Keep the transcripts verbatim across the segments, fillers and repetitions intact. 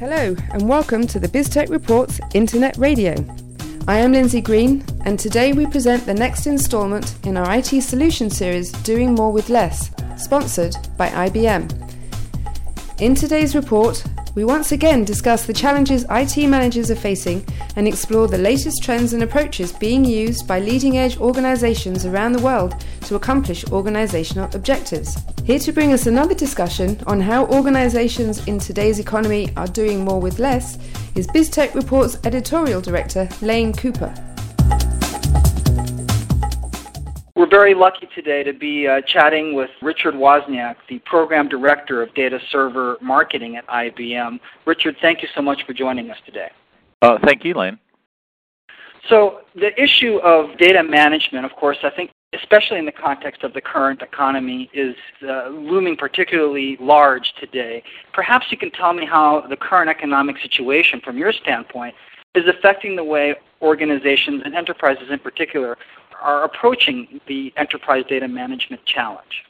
Hello and welcome to the BizTech Reports Internet Radio. I am Lindsay Green and today we present the next instalment in our I T solution series Doing More with Less, sponsored by I B M. In today's report, we once again discuss the challenges I T managers are facing and explore the latest trends and approaches being used by leading-edge organizations around the world to accomplish organizational objectives. Here to bring us another discussion on how organizations in today's economy are doing more with less is BizTech Reports editorial director Lane Cooper. We're very lucky today to be uh, chatting with Richard Wozniak, the Program Director of Data Server Marketing at I B M. Richard, thank you so much for joining us today. Uh, thank you, Lane. So the issue of data management, of course, I think especially in the context of the current economy, is uh, looming particularly large today. Perhaps you can tell me how the current economic situation, from your standpoint, is affecting the way organizations and enterprises in particular are approaching the enterprise data management challenge.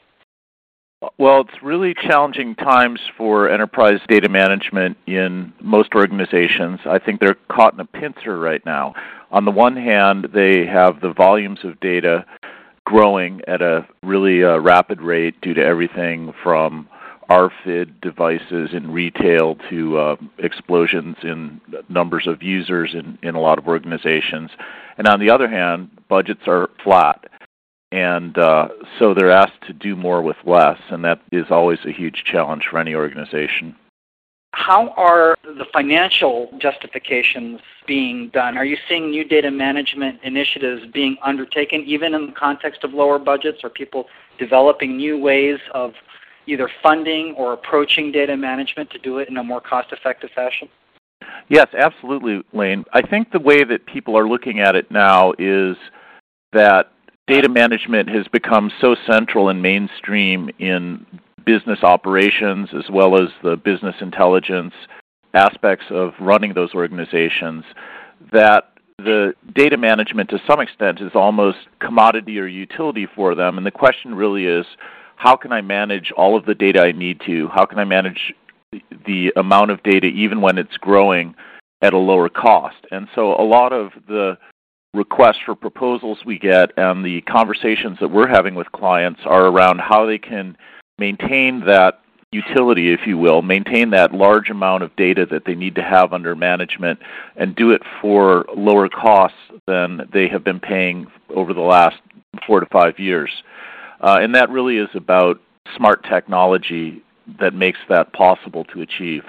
Well, it's really challenging times for enterprise data management in most organizations. I think they're caught in a pincer right now. On the one hand, they have the volumes of data growing at a really uh, rapid rate due to everything from R F I D devices in retail to uh, explosions in numbers of users in, in a lot of organizations. And on the other hand, budgets are flat. And uh, so they're asked to do more with less, and that is always a huge challenge for any organization. How are the financial justifications being done? Are you seeing new data management initiatives being undertaken even in the context of lower budgets? Are people developing new ways of either funding or approaching data management to do it in a more cost-effective fashion? Yes, absolutely, Lane. I think the way that people are looking at it now is that data management has become so central and mainstream in business operations as well as the business intelligence aspects of running those organizations that the data management to some extent is almost commodity or utility for them. And the question really is, how can I manage all of the data I need to? How can I manage the amount of data even when it's growing at a lower cost? And so a lot of the requests for proposals we get and the conversations that we're having with clients are around how they can maintain that utility, if you will, maintain that large amount of data that they need to have under management and do it for lower costs than they have been paying over the last four to five years. Uh, and that really is about smart technology that makes that possible to achieve.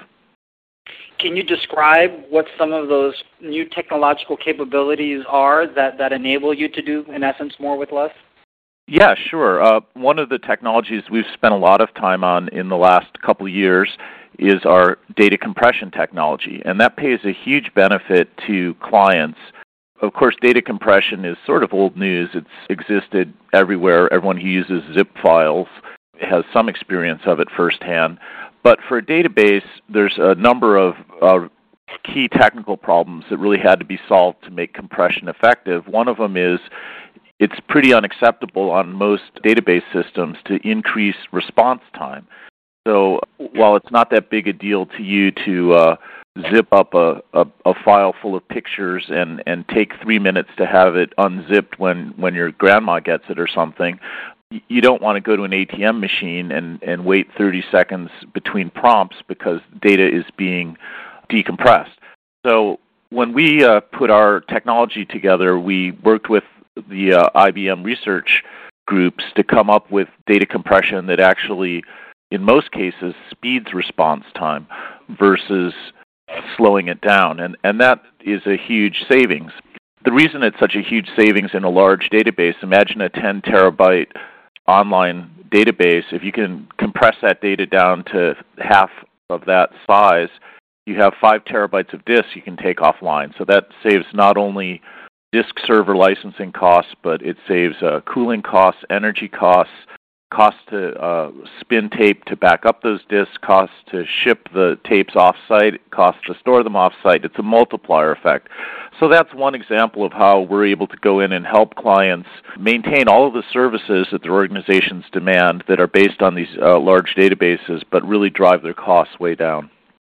Can you describe what some of those new technological capabilities are that, that enable you to do, in essence, more with less? Yeah, sure. Uh, one of the technologies we've spent a lot of time on in the last couple of years is our data compression technology, and that pays a huge benefit to clients. Of course, data compression is sort of old news. It's existed everywhere. Everyone who uses zip files has some experience of it firsthand. But for a database, there's a number of uh, key technical problems that really had to be solved to make compression effective. One of them is it's pretty unacceptable on most database systems to increase response time. So while it's not that big a deal to you to uh, zip up a, a, a file full of pictures and, and take three minutes to have it unzipped when, when your grandma gets it or something, you don't want to go to an A T M machine and, and wait thirty seconds between prompts because data is being decompressed. So when we uh, put our technology together, we worked with the uh, I B M research groups to come up with data compression that actually, in most cases, speeds response time versus slowing it down. And, and that is a huge savings. The reason it's such a huge savings in a large database, imagine a ten terabyte online database. If you can compress that data down to half of that size, you have five terabytes of disks you can take offline. So that saves not only disk server licensing costs, but it saves uh, cooling costs, energy costs, costs to uh, spin tape to back up those disks, costs to ship the tapes off-site, costs to store them off-site. It's a multiplier effect. So that's one example of how we're able to go in and help clients maintain all of the services that their organizations demand that are based on these uh, large databases, but really drive their costs way down.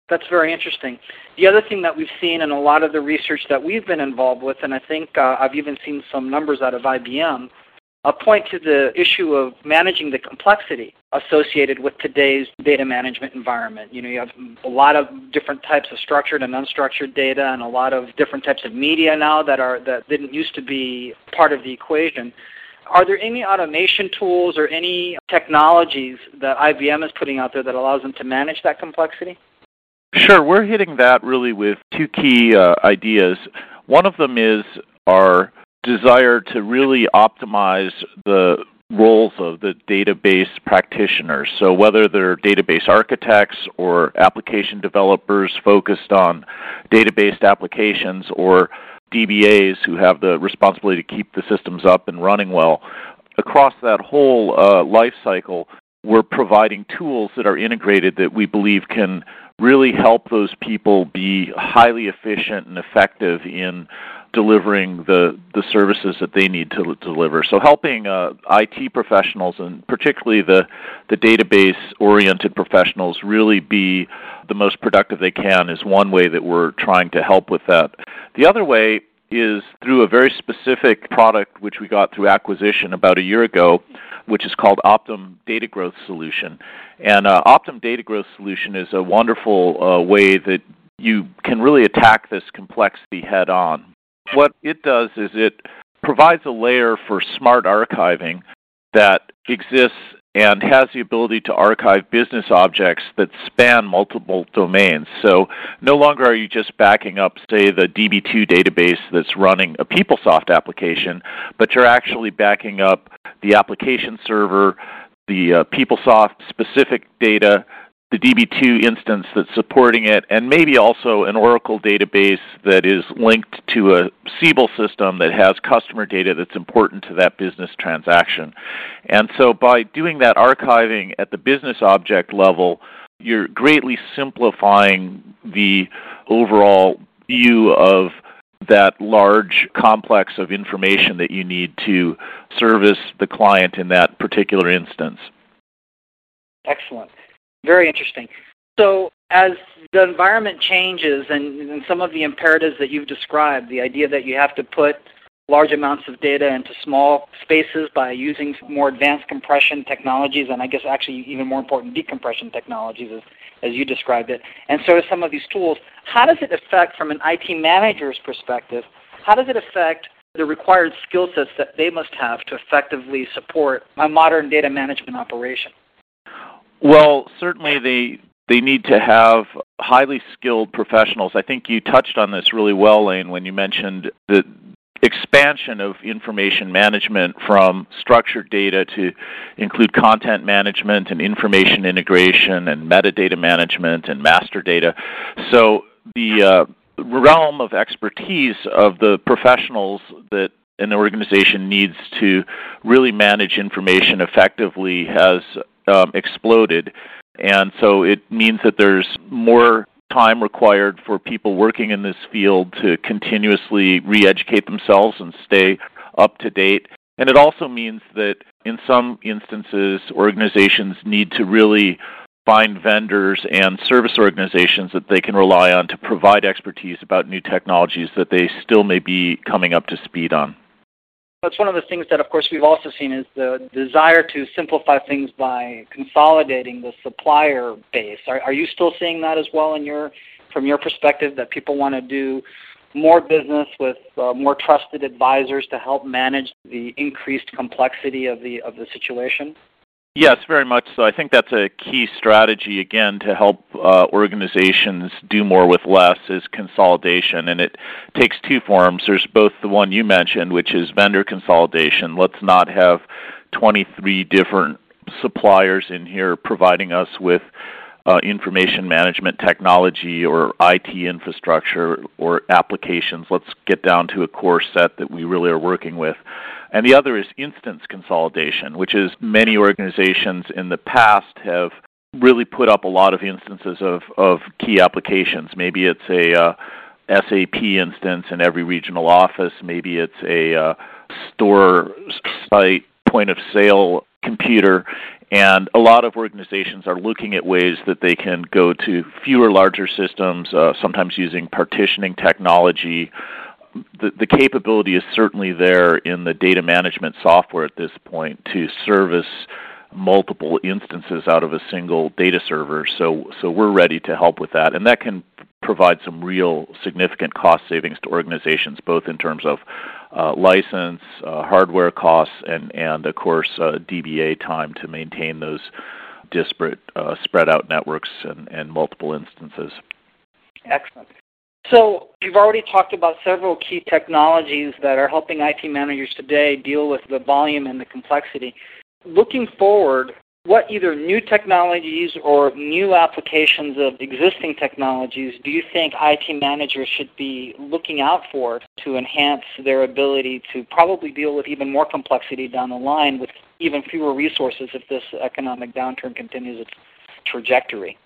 That's very interesting. The other thing that we've seen in a lot of the research that we've been involved with, and I think uh, I've even seen some numbers out of I B M, uh, point to the issue of managing the complexity associated with today's data management environment. You know, you have a lot of different types of structured and unstructured data, and a lot of different types of media now that are that didn't used to be part of the equation. Are there any automation tools or any technologies that I B M is putting out there that allows them to manage that complexity? Sure. We're hitting that really with two key uh, ideas. One of them is our desire to really optimize the roles of the database practitioners. So whether they're database architects or application developers focused on database applications, or D B As who have the responsibility to keep the systems up and running well, across that whole uh, life cycle, we're providing tools that are integrated that we believe can really help those people be highly efficient and effective in delivering the, the services that they need to deliver. So helping uh, I T professionals, and particularly the, the database-oriented professionals, really be the most productive they can is one way that we're trying to help with that. The other way is through a very specific product which we got through acquisition about a year ago, which is called Optum Data Growth Solution. And uh, Optum Data Growth Solution is a wonderful uh, way that you can really attack this complexity head-on. What it does is it provides a layer for smart archiving that exists and has the ability to archive business objects that span multiple domains. So no longer are you just backing up, say, the D B two database that's running a PeopleSoft application, but you're actually backing up the application server, the uh, PeopleSoft specific data, the D B two instance that's supporting it, and maybe also an Oracle database that is linked to a Siebel system that has customer data that's important to that business transaction. And so by doing that archiving at the business object level, you're greatly simplifying the overall view of that large complex of information that you need to service the client in that particular instance. Excellent. Very interesting. So as the environment changes and, and some of the imperatives that you've described, the idea that you have to put large amounts of data into small spaces by using more advanced compression technologies, and I guess actually even more important, decompression technologies as, as you described it, and so some of these tools, how does it affect, from an I T manager's perspective, how does it affect the required skill sets that they must have to effectively support a modern data management operation? Well, certainly they they need to have highly skilled professionals. I think you touched on this really well, Lane, when you mentioned the expansion of information management from structured data to include content management and information integration and metadata management and master data. So the uh, realm of expertise of the professionals that an organization needs to really manage information effectively has um, exploded. And so it means that there's more time required for people working in this field to continuously re-educate themselves and stay up to date. And it also means that in some instances, organizations need to really find vendors and service organizations that they can rely on to provide expertise about new technologies that they still may be coming up to speed on. That's one of the things that, of course, we've also seen is the desire to simplify things by consolidating the supplier base. Are, are you still seeing that as well in your, from your perspective, that people want to do more business with uh, more trusted advisors to help manage the increased complexity of the of the situation? Yes, very much so. I think that's a key strategy, again, to help uh, organizations do more with less is consolidation. And it takes two forms. There's both the one you mentioned, which is vendor consolidation. Let's not have twenty-three different suppliers in here providing us with uh, information management technology or I T infrastructure or applications. Let's get down to a core set that we really are working with. And the other is instance consolidation, which is many organizations in the past have really put up a lot of instances of, of key applications. Maybe it's a uh, S A P instance in every regional office. Maybe it's a uh, store site point of sale computer, and a lot of organizations are looking at ways that they can go to fewer, larger systems, uh, sometimes using partitioning technology. The, the capability is certainly there in the data management software at this point to service multiple instances out of a single data server. So, so we're ready to help with that, and that can provide some real significant cost savings to organizations, both in terms of uh, license, uh, hardware costs, and, and of course, uh, D B A time to maintain those disparate, uh, spread out networks and, and multiple instances. Excellent. So you've already talked about several key technologies that are helping I T managers today deal with the volume and the complexity. Looking forward, what either new technologies or new applications of existing technologies do you think I T managers should be looking out for to enhance their ability to probably deal with even more complexity down the line with even fewer resources if this economic downturn continues its trajectory?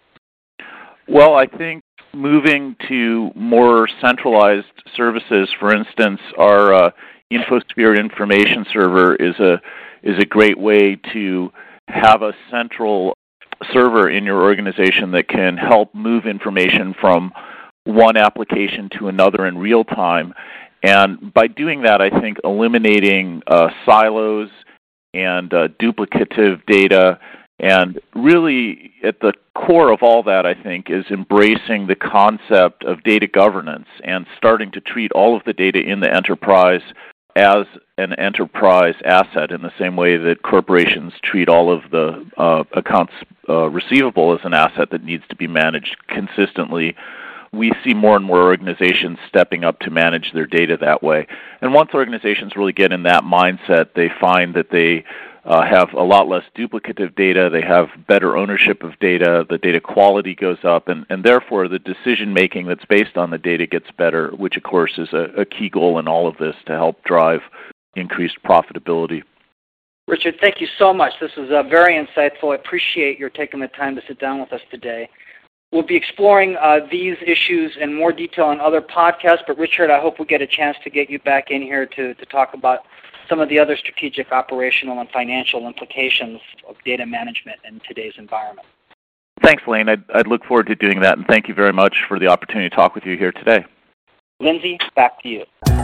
Well, I think moving to more centralized services, for instance, our uh, InfoSphere information server is a is a great way to have a central server in your organization that can help move information from one application to another in real time. And by doing that, I think eliminating uh, silos and uh, duplicative data, and really at the core of all that, I think, is embracing the concept of data governance and starting to treat all of the data in the enterprise as an enterprise asset in the same way that corporations treat all of the uh, accounts uh, receivable as an asset that needs to be managed consistently. We see more and more organizations stepping up to manage their data that way. And once organizations really get in that mindset, they find that they uh, have a lot less duplicative data, they have better ownership of data, the data quality goes up, and, and therefore the decision-making that's based on the data gets better, which of course is a, a key goal in all of this to help drive increased profitability. Richard, thank you so much. This was uh, very insightful. I appreciate your taking the time to sit down with us today. We'll be exploring uh, these issues in more detail on other podcasts, but Richard, I hope we get a chance to get you back in here to, to talk about some of the other strategic, operational, and financial implications of data management in today's environment. Thanks, Lane. I'd, I'd look forward to doing that, and thank you very much for the opportunity to talk with you here today. Lindsay, back to you.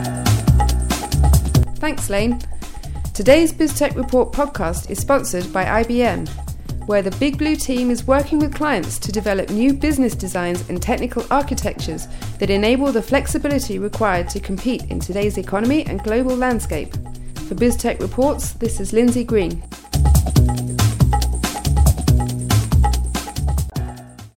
Thanks, Lane. Today's BizTech Report podcast is sponsored by I B M, where the Big Blue team is working with clients to develop new business designs and technical architectures that enable the flexibility required to compete in today's economy and global landscape. For BizTech Reports, this is Lindsay Green.